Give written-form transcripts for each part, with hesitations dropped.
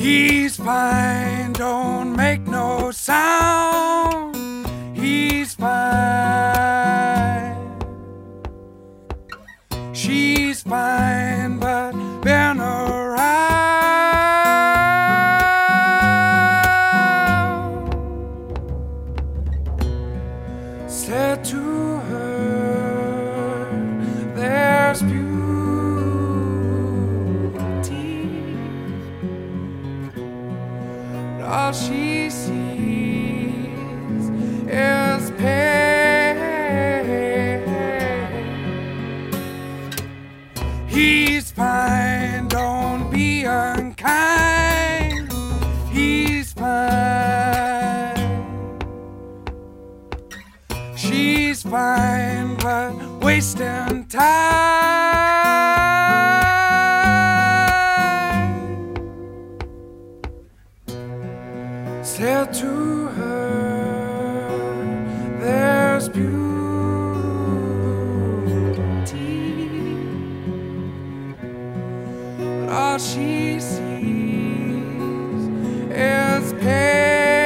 He's fine, don't make no sound. He's fine. She's fine, but been around. Said to her, there's beauty. All she sees is pain. He's fine, don't be unkind. He's fine. She's fine, but wasting time. Said to her, there's beauty, but all she sees is pain.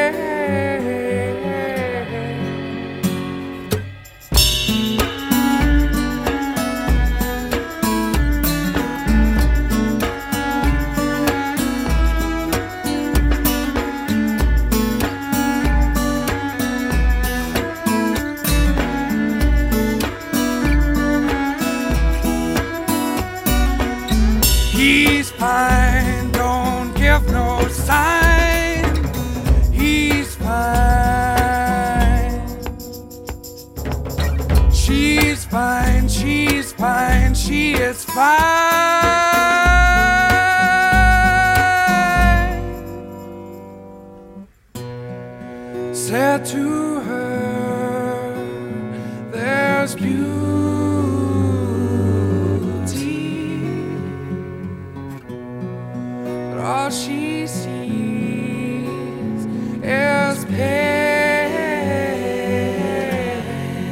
He's fine, don't give no sign. He's fine. She's fine, she's fine, she is fine. Said to her, there's beauty, all she sees is pain.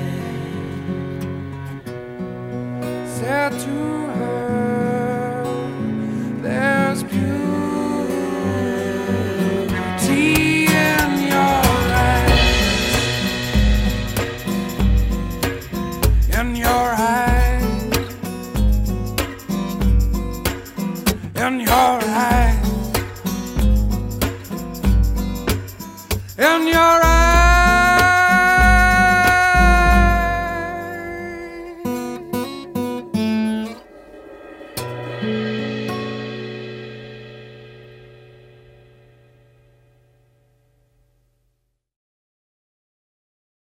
Said to her, there's beauty in your eyes, in your eyes, in your eyes. In your